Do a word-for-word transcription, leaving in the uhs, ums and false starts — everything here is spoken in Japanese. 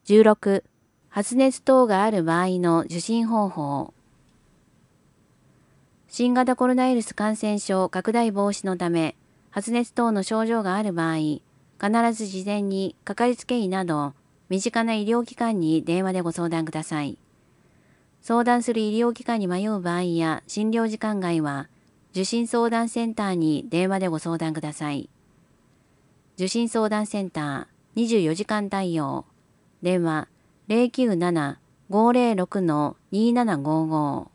じゅうろく、発熱等がある場合の受診方法。新型コロナウイルス感染症拡大防止のため、発熱等の症状がある場合、必ず事前にかかりつけ医など身近な医療機関に電話でご相談ください。相談する医療機関に迷う場合や診療時間外は、受診相談センターに電話でご相談ください。受診相談センターにじゅうよじかん対応。電話ゼロきゅうなな ごゼロろくのにーななごーごー。